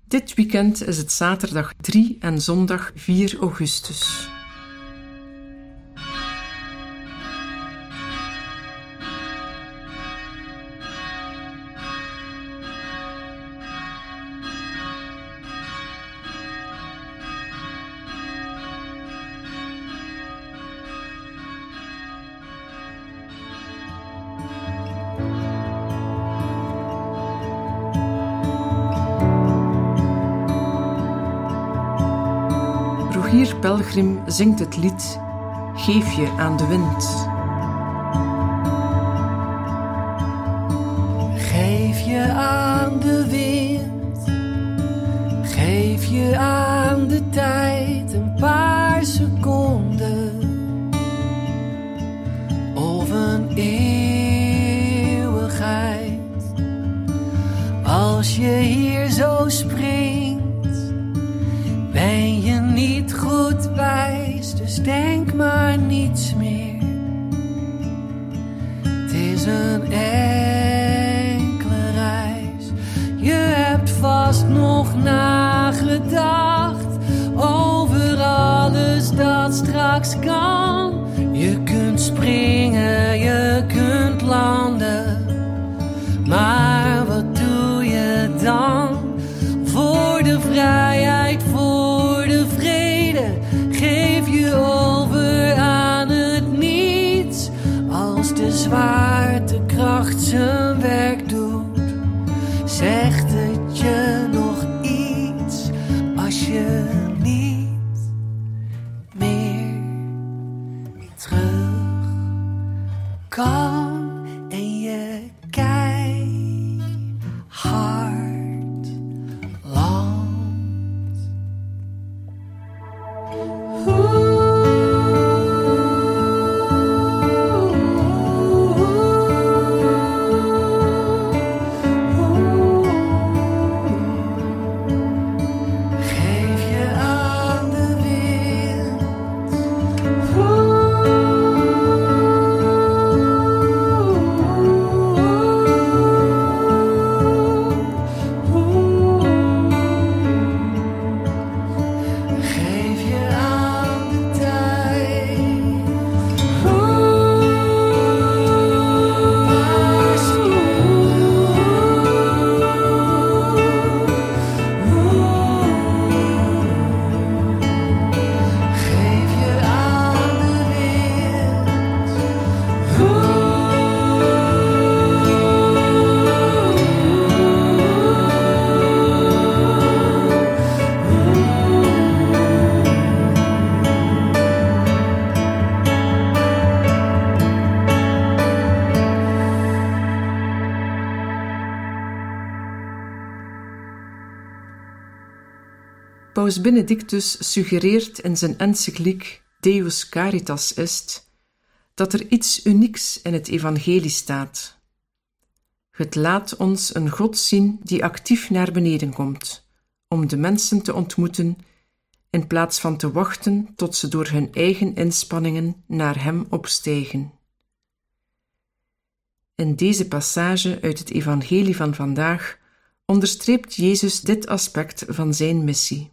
Dit weekend is het zaterdag 3 en zondag 4 augustus. Rogier Pelgrim zingt het lied Geef je aan de wind. Geef je aan de wind, geef je aan de tijd een paar seconden of een eeuwigheid. Als je hier zo springt, ben je niet goed wijs, dus denk maar niets meer. Het is een enkele reis. Je hebt vast nog nagedacht over alles dat straks kan. Je kunt springen, je kunt landen, maar wat doe je dan voor de vrijheid, voor de vrede? Geef je over aan het niets als de zwaartekracht zijn werk doet. Zegt het je nog iets als je niet meer terug kan en je keihard landt? Paus Benedictus suggereert in zijn encycliek Deus Caritas Est dat er iets unieks in het evangelie staat. Het laat ons een God zien die actief naar beneden komt, om de mensen te ontmoeten, in plaats van te wachten tot ze door hun eigen inspanningen naar hem opstijgen. In deze passage uit het evangelie van vandaag onderstreept Jezus dit aspect van zijn missie.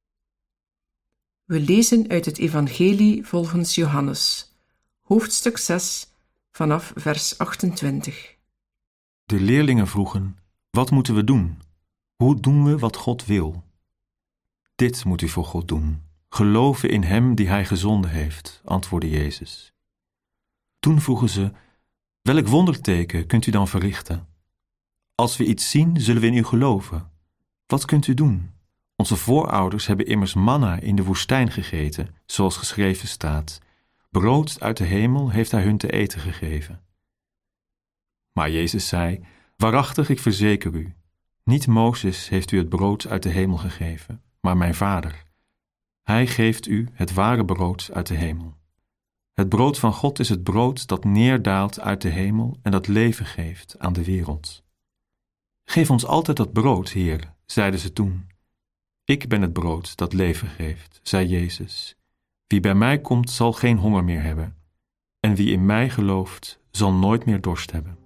We lezen uit het evangelie volgens Johannes, hoofdstuk 6, vanaf vers 28. De leerlingen vroegen: wat moeten we doen? Hoe doen we wat God wil? Dit moet u voor God doen: geloven in hem die hij gezonden heeft, antwoordde Jezus. Toen vroegen ze: welk wonderteken kunt u dan verrichten? Als we iets zien, zullen we in u geloven. Wat kunt u doen? Onze voorouders hebben immers manna in de woestijn gegeten, zoals geschreven staat: brood uit de hemel heeft hij hun te eten gegeven. Maar Jezus zei: waarachtig, ik verzeker u, niet Mozes heeft u het brood uit de hemel gegeven, maar mijn Vader. Hij geeft u het ware brood uit de hemel. Het brood van God is het brood dat neerdaalt uit de hemel en dat leven geeft aan de wereld. Geef ons altijd dat brood, Heer, zeiden ze toen. Ik ben het brood dat leven geeft, zei Jezus. Wie bij mij komt, zal geen honger meer hebben. En wie in mij gelooft, zal nooit meer dorst hebben.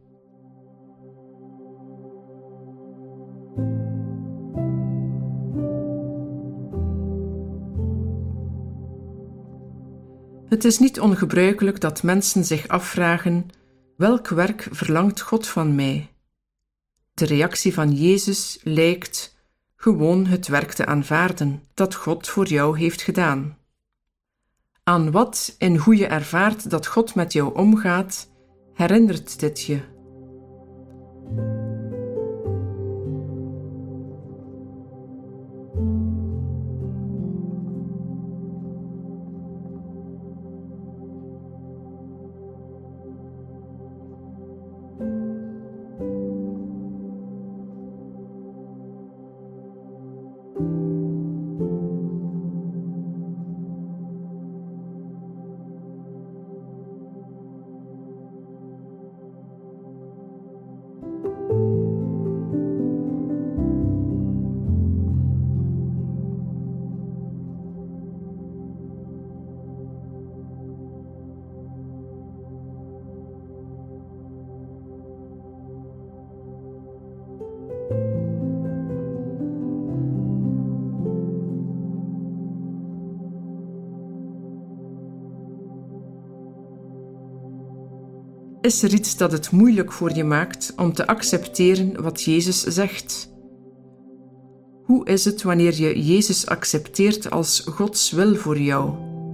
Het is niet ongebruikelijk dat mensen zich afvragen: welk werk verlangt God van mij? De reactie van Jezus lijkt gewoon het werk te aanvaarden dat God voor jou heeft gedaan. Aan wat en hoe je ervaart dat God met jou omgaat, herinnert dit je. Is er iets dat het moeilijk voor je maakt om te accepteren wat Jezus zegt? Hoe is het wanneer je Jezus accepteert als Gods wil voor jou?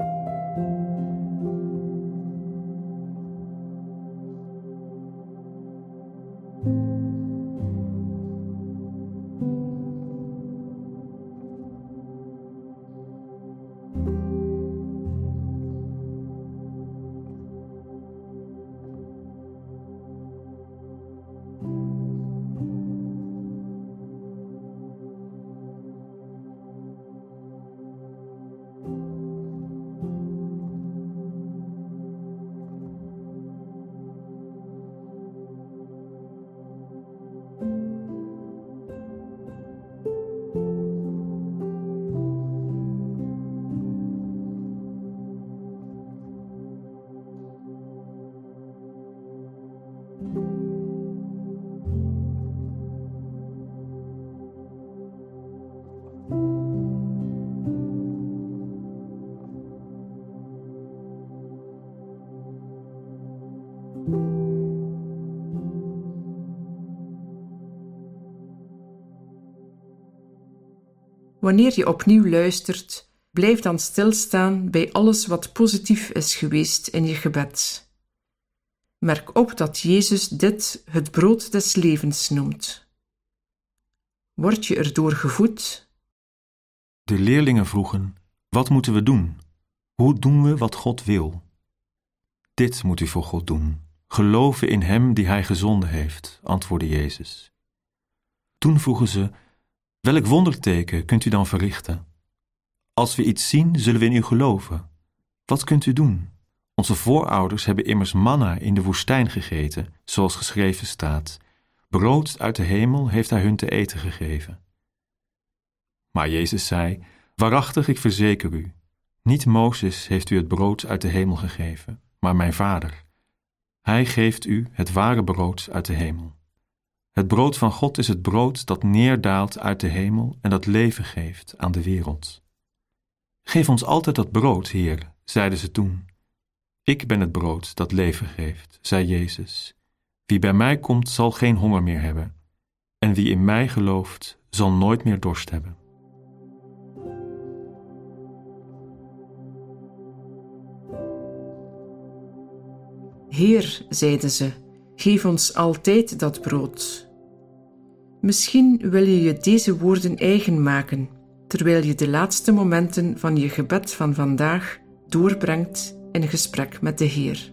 Wanneer je opnieuw luistert, blijf dan stilstaan bij alles wat positief is geweest in je gebed. Merk op dat Jezus dit het brood des levens noemt. Word je erdoor gevoed? De leerlingen vroegen: wat moeten we doen? Hoe doen we wat God wil? Dit moet u voor God doen: geloven in Hem die Hij gezonden heeft, antwoordde Jezus. Toen vroegen ze: welk wonderteken kunt u dan verrichten? Als we iets zien, zullen we in u geloven. Wat kunt u doen? Onze voorouders hebben immers manna in de woestijn gegeten, zoals geschreven staat: brood uit de hemel heeft Hij hun te eten gegeven. Maar Jezus zei: waarachtig, ik verzeker u, niet Mozes heeft u het brood uit de hemel gegeven, maar mijn Vader. Hij geeft u het ware brood uit de hemel. Het brood van God is het brood dat neerdaalt uit de hemel en dat leven geeft aan de wereld. Geef ons altijd dat brood, Heer, zeiden ze toen. Ik ben het brood dat leven geeft, zei Jezus. Wie bij mij komt, zal geen honger meer hebben. En wie in mij gelooft, zal nooit meer dorst hebben. Heer, zeiden ze, geef ons altijd dat brood. Misschien wil je je deze woorden eigen maken, terwijl je de laatste momenten van je gebed van vandaag doorbrengt in gesprek met de Heer.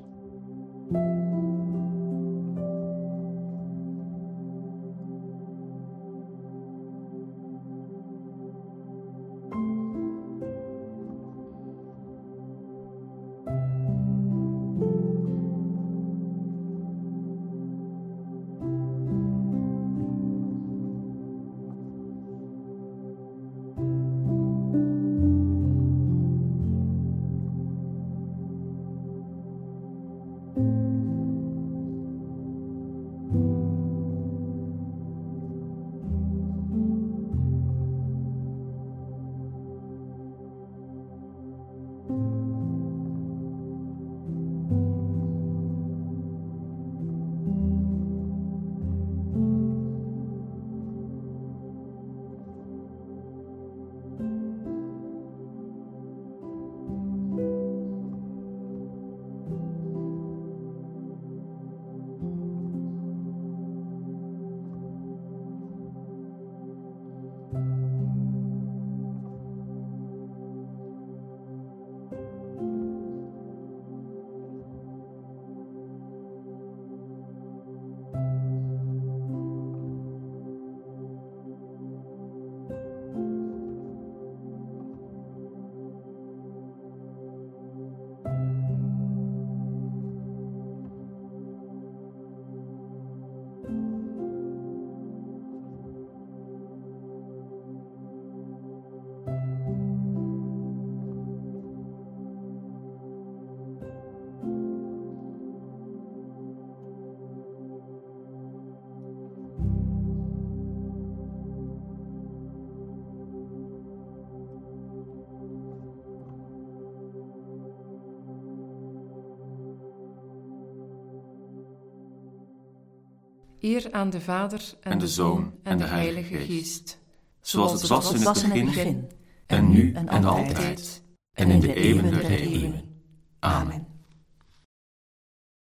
Eer aan de Vader en de Zoon en de Heilige Geest. Zoals het was in het begin, en nu en altijd, en in de eeuwen der eeuwen. Amen.